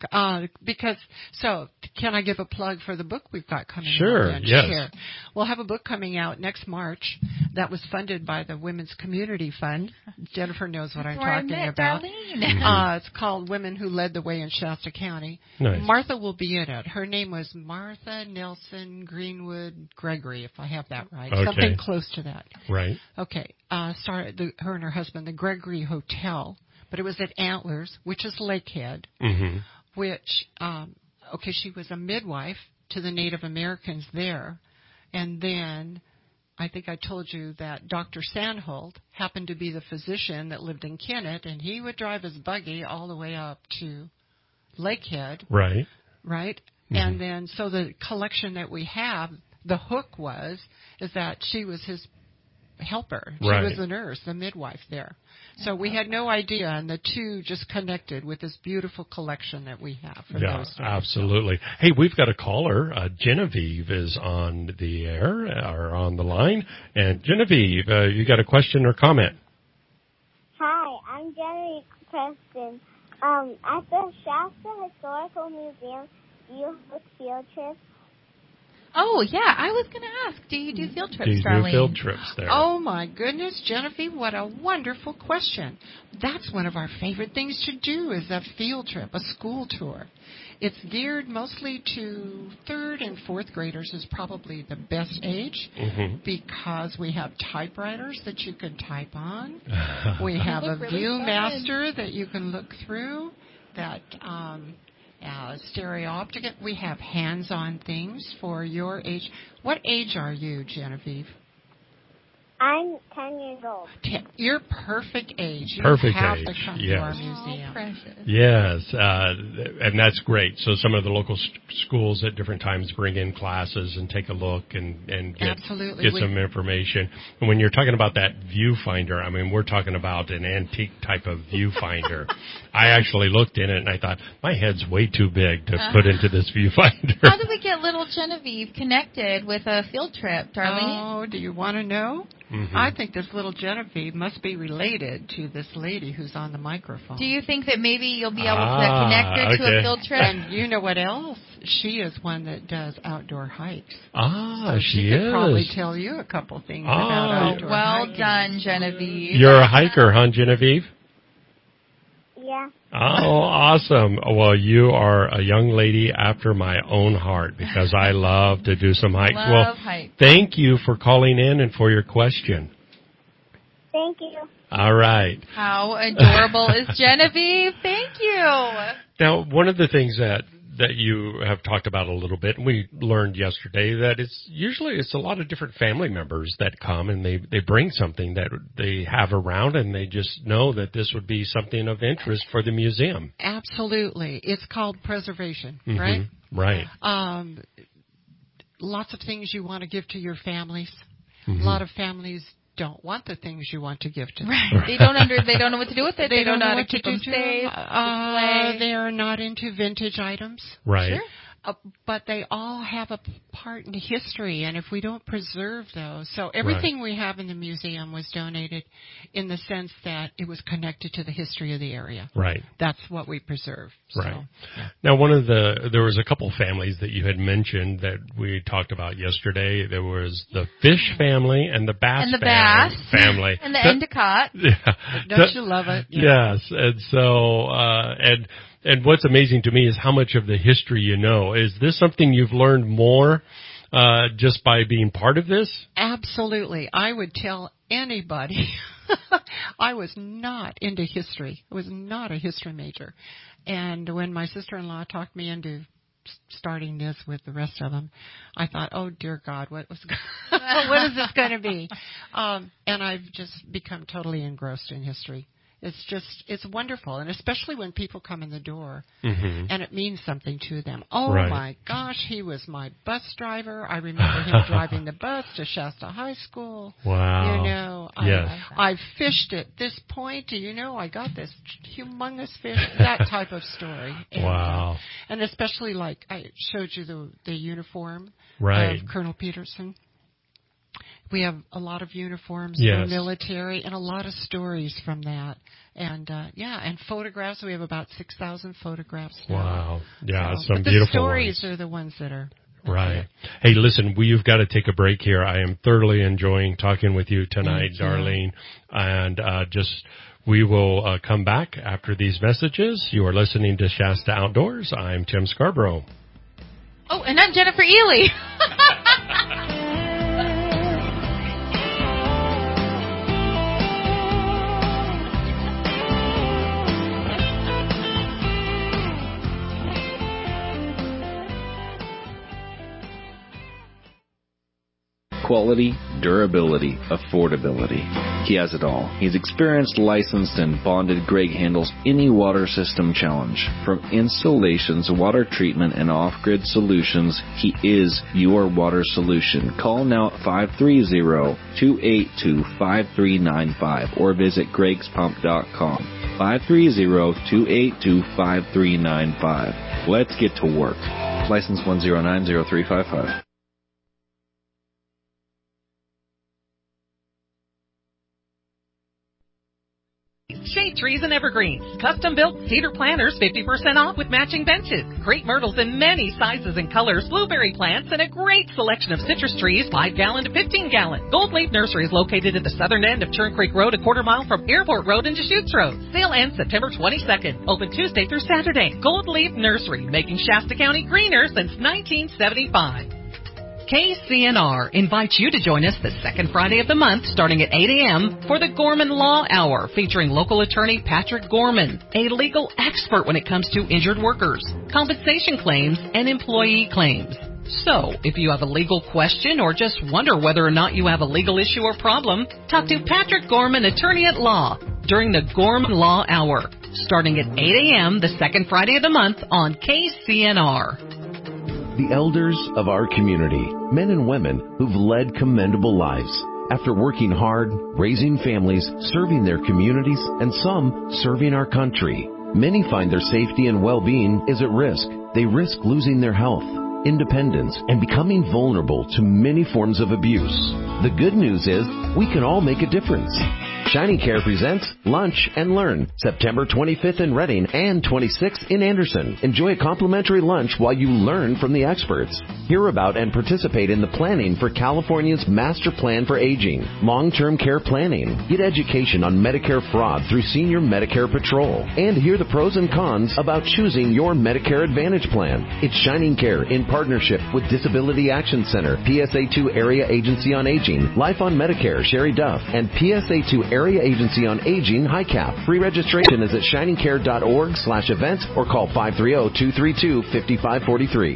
Can I give a plug for the book we've got coming out? Sure, yes. Sure. We'll have a book coming out next March that was funded by the Women's Community Fund. Jennifer knows what I'm talking about. It's called Women Who Led the Way in Shasta County. Nice. Martha will be in it. Her name was Martha Nelson Greenwood Gregory, if I have that right. Okay. Something close to that. Right. Okay. Started her and her husband, the Gregory Hotel, but it was at Antlers, which is Lakehead, which, she was a midwife to the Native Americans there. And then I think I told you that Dr. Sandholt happened to be the physician that lived in Kennett, and he would drive his buggy all the way up to Lakehead. Right. Right? Mm-hmm. And then, so the collection that we have, the hook is that she was his helper. She was the nurse, the midwife there. So we had no idea, and the two just connected with this beautiful collection that we have. Yeah, absolutely. Hey, we've got a caller. Genevieve is on the air, or on the line. And Genevieve, you got a question or comment? Hi, I'm Genevieve Preston. At the Shasta Historical Museum, do you host field trips? Oh, yeah, I was going to ask, do you do field trips, Darlene? Do you do field trips there? Oh, my goodness, Genevieve, what a wonderful question. That's one of our favorite things to do is a field trip, a school tour. It's geared mostly to 3rd and 4th graders is probably the best age because we have typewriters that you can type on. We have a Viewmaster that you can look through that stereoptic. We have hands-on things for your age. What age are you, Genevieve? I'm 10 years old. You're perfect age. You perfect have age. to come to our museum. Oh, precious. Yes, and that's great. So some of the local schools at different times bring in classes and take a look and get some information. And when you're talking about that viewfinder, I mean, we're talking about an antique type of viewfinder. I actually looked in it and I thought, my head's way too big to put into this viewfinder. How do we get little Genevieve connected with a field trip, Darlene? Oh, do you want to know? I think this little Genevieve must be related to this lady who's on the microphone. Do you think that maybe you'll be able to connect her to a field trip? And you know what else? She is one that does outdoor hikes. So she could probably tell you a couple things about outdoor hiking. Well done, Genevieve. You're a hiker, huh, Genevieve? Yeah. Oh, awesome. Well, you are a young lady after my own heart because I love to do some hikes. Hikes. Thank you for calling in and for your question. Thank you. All right. How adorable is Genevieve? Thank you. Now, one of the things that you have talked about a little bit, and we learned yesterday that it's a lot of different family members that come and they bring something that they have around and they just know that this would be something of interest for the museum. Absolutely. It's called preservation, right? Right. Lots of things you want to give to your families. A lot of families don't want the things you want to give to them. Right. They don't know what to do with it. They don't know how to keep them safe. They are not into vintage items. Right. Sure. But they all have a part in history, and if we don't preserve those, so everything we have in the museum was donated in the sense that it was connected to the history of the area. Right. That's what we preserve. Right. So, yeah. Now, there was a couple families that you had mentioned that we talked about yesterday. There was the Fish family and the Bass family. And the Endicott. Don't you love it? Yeah. Yes. And so, and what's amazing to me is how much of the history you know. Is this something you've learned more just by being part of this? Absolutely. I would tell anybody. I was not into history. I was not a history major. And when my sister-in-law talked me into starting this with the rest of them, I thought, oh dear God, what is this going to be? And I've just become totally engrossed in history. It's wonderful, and especially when people come in the door and it means something to them. Oh my gosh, he was my bus driver. I remember him driving the bus to Shasta High School. Wow. You know, I fished at this point. You know, I got this humongous fish. That type of story. And, wow. And especially like I showed you the uniform of Colonel Peterson. We have a lot of uniforms for military and a lot of stories from that. And, and photographs. We have about 6,000 photographs now. Wow. Yeah, so, some beautiful stories ones. are the ones that are... Right. Hey, listen, we've got to take a break here. I am thoroughly enjoying talking with you tonight, Darlene. And we will come back after these messages. You are listening to Shasta Outdoors. I'm Tim Scarborough. Oh, and I'm Jennifer Ely. Quality, durability, affordability. He has it all. He's experienced, licensed, and bonded. Greg handles any water system challenge. From installations, water treatment, and off-grid solutions, he is your water solution. Call now at 530-282-5395 or visit gregspump.com. 530-282-5395. Let's get to work. License 1090355. Shade trees and evergreens. Custom-built cedar planters, 50% off with matching benches. Crepe myrtles in many sizes and colors. Blueberry plants and a great selection of citrus trees, 5-gallon to 15-gallon. Gold Leaf Nursery is located at the southern end of Churn Creek Road, a quarter mile from Airport Road and Deschutes Road. Sale ends September 22nd. Open Tuesday through Saturday. Gold Leaf Nursery, making Shasta County greener since 1975. KCNR invites you to join us the second Friday of the month starting at 8 a.m. for the Gorman Law Hour featuring local attorney Patrick Gorman, a legal expert when it comes to injured workers, compensation claims, and employee claims. So, if you have a legal question or just wonder whether or not you have a legal issue or problem, talk to Patrick Gorman, attorney at law, during the Gorman Law Hour starting at 8 a.m. the second Friday of the month on KCNR. The elders of our community, men and women who've led commendable lives. After working hard, raising families, serving their communities, and some serving our country, many find their safety and well-being is at risk. They risk losing their health, independence, and becoming vulnerable to many forms of abuse. The good news is we can all make a difference. Shining Care presents Lunch and Learn, September 25th in Redding and 26th in Anderson. Enjoy a complimentary lunch while you learn from the experts. Hear about and participate in the planning for California's Master Plan for Aging, long-term care planning. Get education on Medicare fraud through Senior Medicare Patrol. And hear the pros and cons about choosing your Medicare Advantage plan. It's Shining Care in partnership with Disability Action Center, PSA2 Area Agency on Aging, Life on Medicare, Sherry Duff, and PSA2 Area Agency on Aging, HICAP. Free registration is at shiningcare.org/events or call 530-232-5543.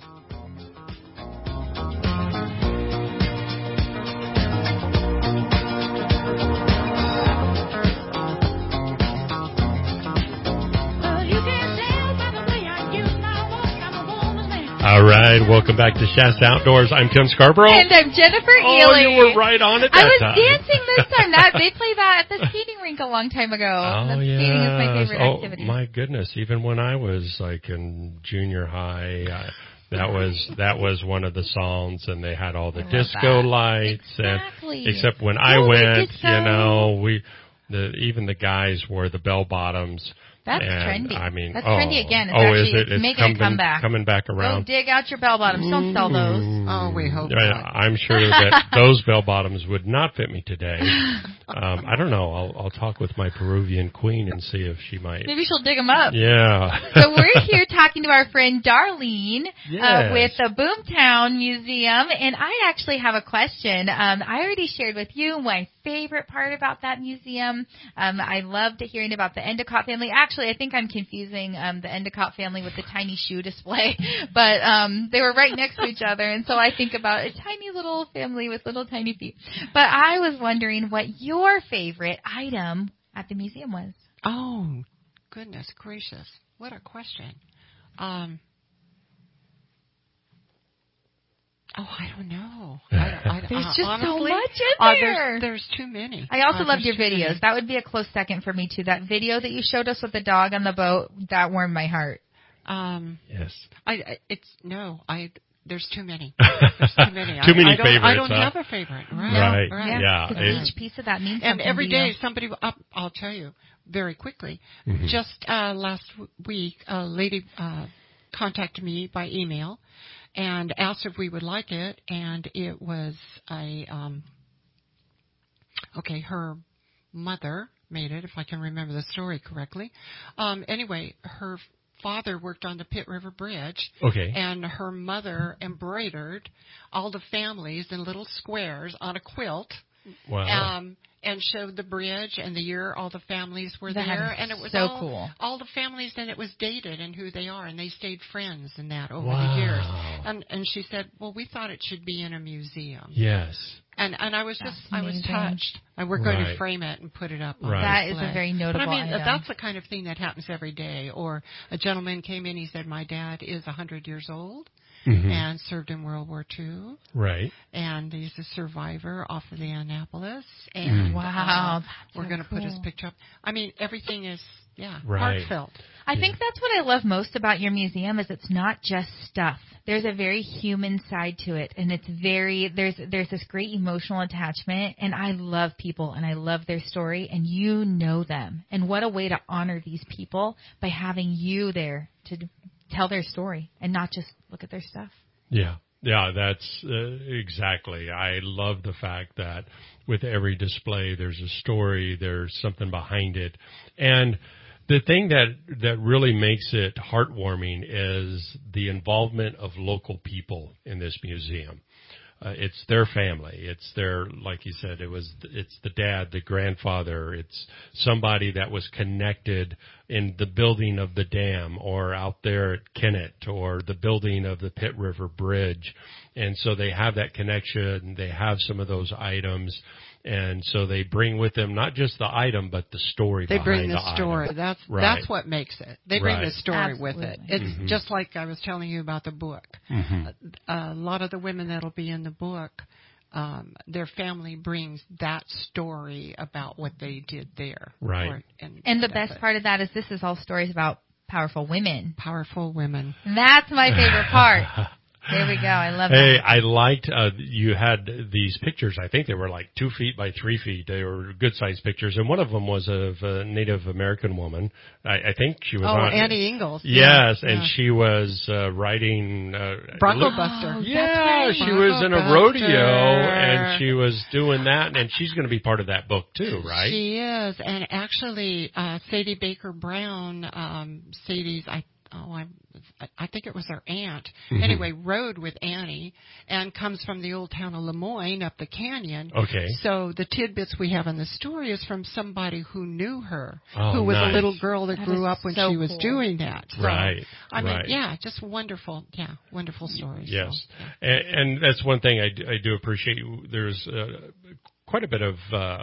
All right, welcome back to Shasta Outdoors. I'm Tim Scarborough. And I'm Jennifer Ely. Oh, you were right on it that time. I was time. dancing this time. They played that at the skating rink a long time ago. Oh, yeah. Skating is my favorite activity. Oh, my goodness. Even when I was like in junior high, that was one of the songs, and they had all the disco lights. Exactly. And except when I went, even the guys wore the bell bottoms. That's trendy. I mean, that's trendy again. It's is it? It's making a comeback. Coming back around. Go dig out your bell bottoms. Don't sell those. Oh, we hope not. I'm sure that those bell bottoms would not fit me today. I don't know. I'll talk with my Peruvian queen and see if she might. Maybe she'll dig them up. Yeah. So we're here talking to our friend Darlene with the Boomtown Museum, and I actually have a question. I already shared with you my favorite part about that museum. I loved hearing about the Endicott family. Actually, actually, I think I'm confusing the Endicott family with the tiny shoe display, but they were right next to each other, and so I think about a tiny little family with little tiny feet. But I was wondering what your favorite item at the museum was. Oh, goodness gracious. What a question. I don't know. There's just honestly, so much in there. There's too many. I also loved your videos. That would be a close second for me, too. That video that you showed us with the dog on the boat, that warmed my heart. Yes. There's too many. There's too many. Too many favorites. I don't have a favorite. Right. Yeah. Each piece of that means something. And every to you. day somebody, I'll tell you very quickly, just last week, a lady contacted me by email and asked if we would like it, and it was her mother made it, if I can remember the story correctly. Anyway, her father worked on the Pitt River Bridge, and her mother embroidered all the families in little squares on a quilt. Wow. And showed the bridge and the year all the families were that there, and it was so cool. All the families, and it was dated and who they are, and they stayed friends and that over the years. And she said, "Well, we thought it should be in a museum." Yes. And I was touched. And we're going to frame it and put it up on That display. is a very notable But I mean, item. that's the kind of thing that happens every day. Or a gentleman came in, he said, "My dad is 100 years old." And served in World War II. Right. And he's a survivor off of the Annapolis. And wow, we're going to put his picture up. I mean, everything is, right. heartfelt. I think that's what I love most about your museum is it's not just stuff. There's a very human side to it, and it's there's this great emotional attachment, and I love people, and I love their story, and you know them. And what a way to honor these people by having you there to tell their story and not just look at their stuff. Yeah, that's exactly. I love the fact that with every display there's a story, there's something behind it. And the thing that really makes it heartwarming is the involvement of local people in this museum. It's their family. It's their, like you said, it's the dad, the grandfather. It's somebody that was connected in the building of the dam or out there at Kennett or the building of the Pitt River Bridge. And so they have that connection. They have some of those items. And so they bring with them not just the item, but the story behind the item. They bring the story. That's what makes it. They bring the story with it. Absolutely. It's just like I was telling you about the book. A lot of the women that'll be in the book, their family brings that story about what they did there. Right. And the best part of that is this is all stories about powerful women. Powerful women. That's my favorite part. There we go. I love that. Hey, I liked, you had these pictures. I think they were like 2 feet by 3 feet. They were good sized pictures. And one of them was of a Native American woman. I think she was on. Annie Ingalls. Yes. And she was, riding, Bronco Buster. Yeah. She was in a rodeo and she was doing that. And she's going to be part of that book too, right? She is. And actually, Sadie Baker Brown, Sadie's, I think it was her aunt. Anyway, rode with Annie and comes from the old town of Lemoyne up the canyon. Okay. So the tidbits we have in the story is from somebody who knew her, who was nice. a little girl that grew up when she was doing that. So, right. I mean, just wonderful. Yeah, wonderful stories. Yes. So, yeah. And that's one thing I do appreciate. There's quite a bit of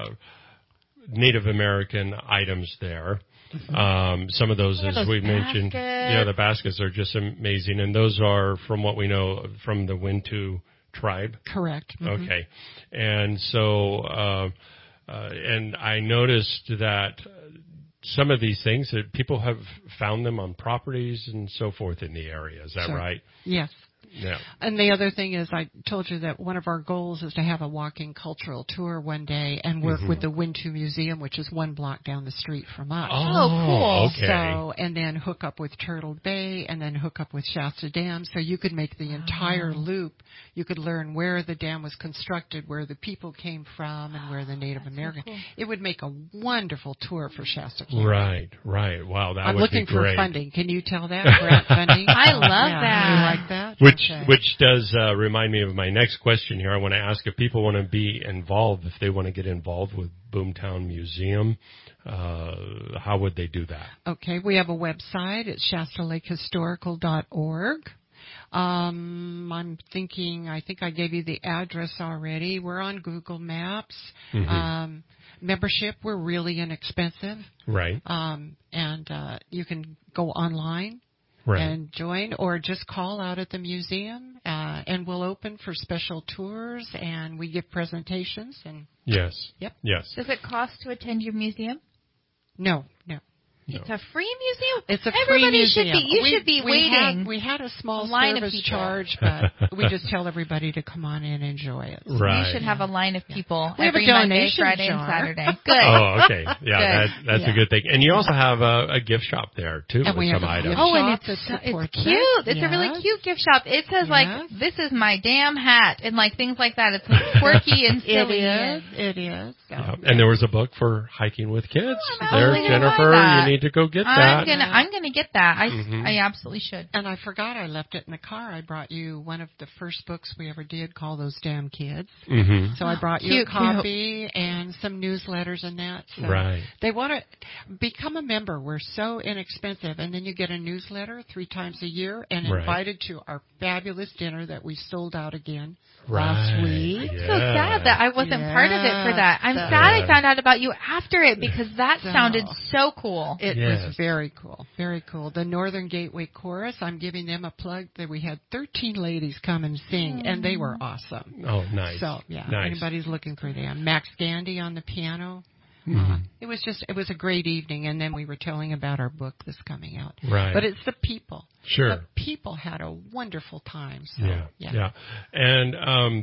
Native American items there. Some of those, as we mentioned, the baskets are just amazing, and those are from what we know from the Wintu tribe. Correct. Okay, and so, and I noticed that some of these things that people have found them on properties and so forth in the area. Is that right? Yes. Yeah. And the other thing is, I told you that one of our goals is to have a walking cultural tour one day and work with the Wintu Museum, which is 1 block down the street from us. Oh, cool. Okay. So, and then hook up with Turtle Bay and then hook up with Shasta Dam. So you could make the entire loop. You could learn where the dam was constructed, where the people came from, and where the Native American. So cool. It would make a wonderful tour for Shasta Canyon. Right. Wow, that I'm would be looking great. for funding. Can you tell that? Grant funding? I love that. You like that? Which does remind me of my next question here. I want to ask if people want to be involved, if they want to get involved with Boomtown Museum, how would they do that? Okay, we have a website. It's ShastaLakeHistorical.org. I'm thinking, I think I gave you the address already. We're on Google Maps. Mm-hmm. Membership, we're really inexpensive. Right. And you can go online and join, or just call out at the museum, and we'll open for special tours, and we give presentations. And yes. Yep. Yes. Does it cost to attend your museum? No. It's a free museum. It's a Everybody free museum. You should be waiting. We had a small line service of people. charge, but we just tell everybody to come on in and enjoy it. Right. You should have a line of people We have every a Monday, donation Friday, jar. and Saturday. Good. Oh, okay. Yeah, Good. that's a good thing. And you also have a gift shop there, too, And with we some have a items. gift Oh, and shop it's that supports cute. it. It's a really Yes. cute gift shop. It says, like, this is my damn hat, and, like, things like that. It's like quirky and silly. It is. So. Yeah. And there was a book for hiking with kids. I'm There, absolutely gonna Jennifer, buy that. you need to go get that. I'm gonna get that. Mhm. I absolutely should. And I forgot I left it in the car. I brought you one of the first books we ever did called Those Damn Kids. Mm-hmm. So I brought you Cute, a copy and some newsletters and that. So Right. They want to become a member. We're so inexpensive. And then you get a newsletter 3 times a year and Right. invited to our fabulous dinner that we sold out again Right. last week. I'm so sad that I wasn't part of it for that. I'm Yes. sad I found out about you after it because that sounded so cool. It Yes. was very cool, very cool. The Northern Gateway Chorus, I'm giving them a plug that we had 13 ladies come and sing, and they were awesome. Oh, nice. So, yeah, Nice. anybody's looking for them. Max Gandy on the piano. Mhm. It was a great evening, and then we were telling about our book that's coming out. Right. But it's the people. Sure. The people had a wonderful time. So, Yeah. And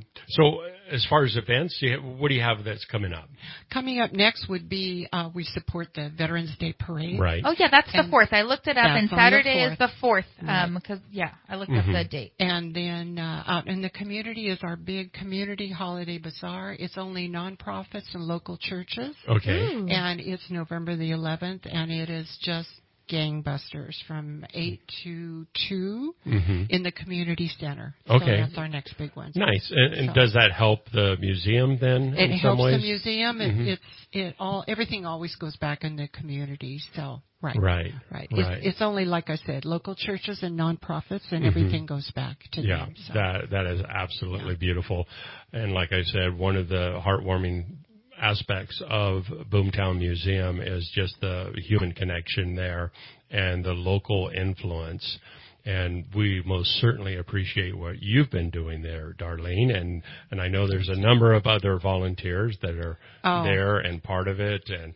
so as far as events, what do you have that's coming up? Coming up next would be we support the Veterans Day Parade. Right. Oh, yeah, that's the 4th. I looked it up, and that's on the Saturday is 4th. the 4th. Right. Because, I looked up the date. And then out in the community is our big community holiday bazaar. It's only nonprofits and local churches. Okay. Ooh. And it's November the 11th, and it is just gangbusters from 8 to 2 in the community center. Okay. So that's our next big one. Nice. And So- does that help the museum then It in some helps ways? the museum. Everything always goes back in the community. So right. It's only, like I said, local churches and nonprofits, and everything goes back to them. So. that is absolutely beautiful. And like I said, one of the heartwarming aspects of Boomtown Museum is just the human connection there and the local influence. And we most certainly appreciate what you've been doing there, Darlene. And I know there's a number of other volunteers that are there and part of it, and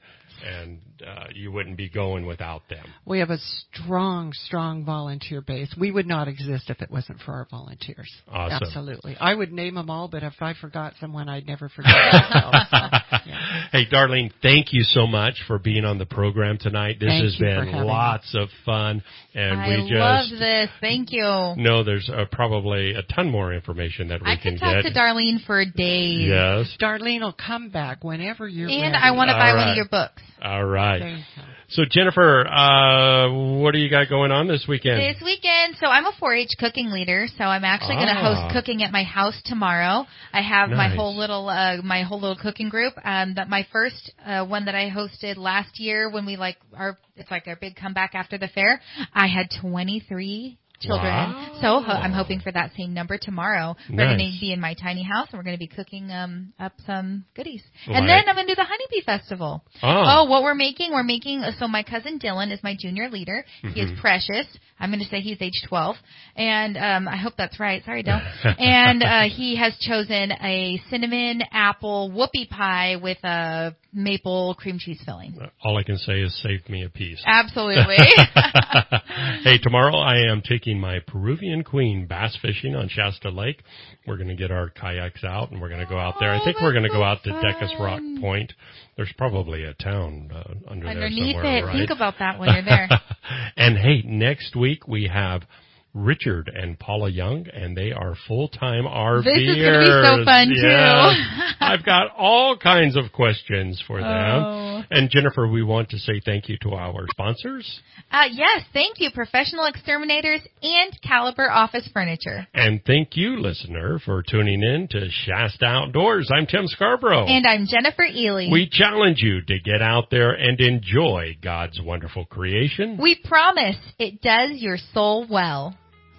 you wouldn't be going without them. We have a strong volunteer base. We would not exist if it wasn't for our volunteers. Awesome. Absolutely. I would name them all, but if I forgot someone, I'd never forget myself. Hey, Darlene, thank you so much for being on the program tonight. This Thank has you for been having lots of fun. And I we just love this. Thank you. know there's probably a ton more information that we I can could talk get. to Darlene for days. Yes. Darlene will come back whenever you're And ready. I want to buy All one right. of your books. All right. There you go. So, Jennifer, what do you got going on this weekend? This weekend, so I'm a 4-H cooking leader, so I'm actually going to host cooking at my house tomorrow. I have my Nice. whole little cooking group. That my first one that I hosted last year when we it's like our big comeback after the fair. I had 23 children. Wow. So I'm hoping for that same number tomorrow. We're Nice. going to be in my tiny house, and we're going to be cooking up some goodies. Like- And then I'm going to do the Honeybee Festival. Oh. What we're making, so my cousin Dylan is my junior leader. He is precious. I'm going to say he's age 12. And I hope that's right. Sorry, Dylan. And he has chosen a cinnamon apple whoopie pie with a maple cream cheese filling. All I can say is save me a piece. Absolutely. Hey, tomorrow I am taking my Peruvian Queen bass fishing on Shasta Lake. We're going to get our kayaks out, and we're going to go out there. I think we're going to go out to Decus Rock Point. There's probably a town Underneath there somewhere, it. right? Think about that when you're there. And hey, next week we have Richard and Paula Young, and they are full-time RVers. This is going to be so fun, Yes. too. I've got all kinds of questions for them. Oh. And Jennifer, we want to say thank you to our sponsors. Yes, thank you, Professional Exterminators and Caliber Office Furniture. And thank you, listener, for tuning in to Shasta Outdoors. I'm Tim Scarborough. And I'm Jennifer Ely. We challenge you to get out there and enjoy God's wonderful creation. We promise it does your soul well.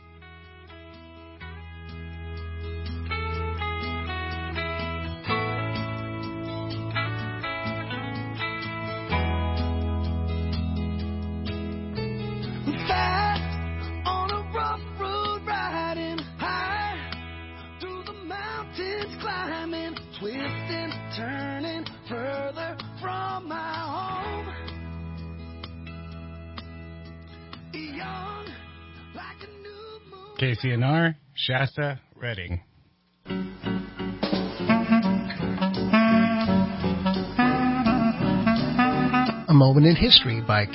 KCNR, Shasta, Redding. A Moment in History by